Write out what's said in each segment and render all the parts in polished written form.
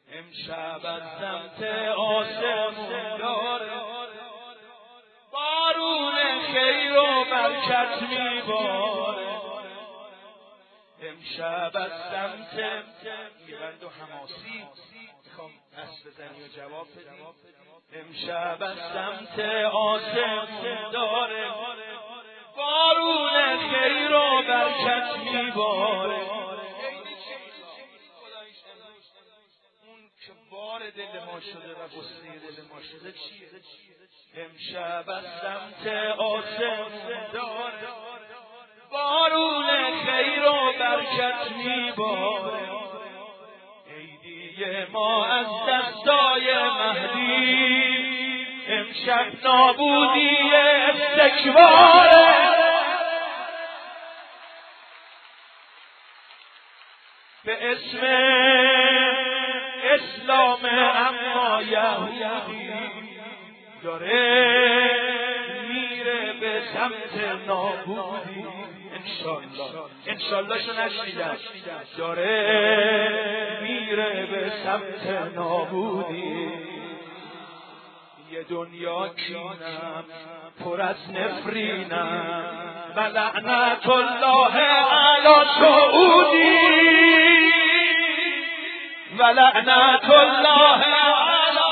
امشب از سمت آسمون داره بارون خیر و برکت میباره. امشب از سمت میبند و حماسی میخوام دست بزنی و جواب بدی. امشب از سمت آسمون داره بارون خیر و برکت میباره. که بار دل ما شده و گسته دل ما شده چیه؟ امشب از سمت آسمون داره بارون خیر و برکت میباره. عیدی ما از دستای مهدی امشب نابودی استکباره. به اسم اسلام اما یهودی داره میره به سمت نابودی. انشالله شو نشنیدن. داره میره به سمت نابودی. یه دنیا کینم پر از نفرینم و لعنت الله علی سعودی و لعنت الله علی.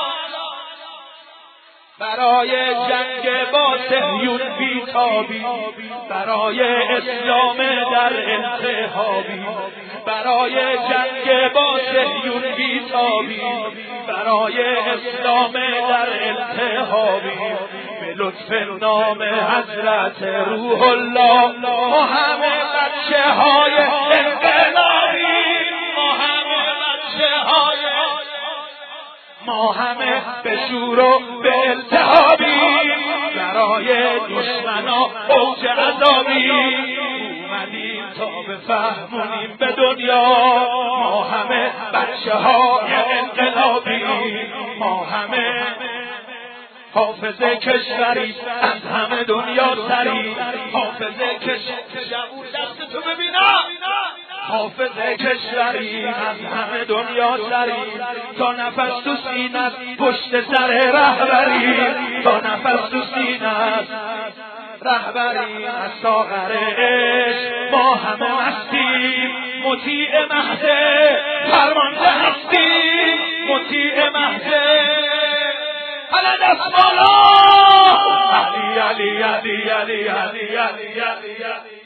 برای جنگ با صهیون بیتابی برای اسلام در انتخابی برای جنگ با صهیون بیتابی برای اسلام در انتخابی به لطف نام حضرت روح الله ما همه بچه های انقلابی ما همه به شور و به التهابی برای دشمنا اوج عذابی اومدیم تا بفهمونیم به دنیا ما همه بچه های انقلابی ما همه حافظ کشوری از همه دنیا سری حافظ کشوری دستتو ببینم حافظ کشوری از همه دنیا سری تا نفس تو سینت پشت سر رهبری تا نفس تو سینت رهبری از ساغر عشق ما همه هستیم مطیع مهده فرمانده هستیم مطیع مهده. حالا دست بالا علی علی علی علی علی علی علی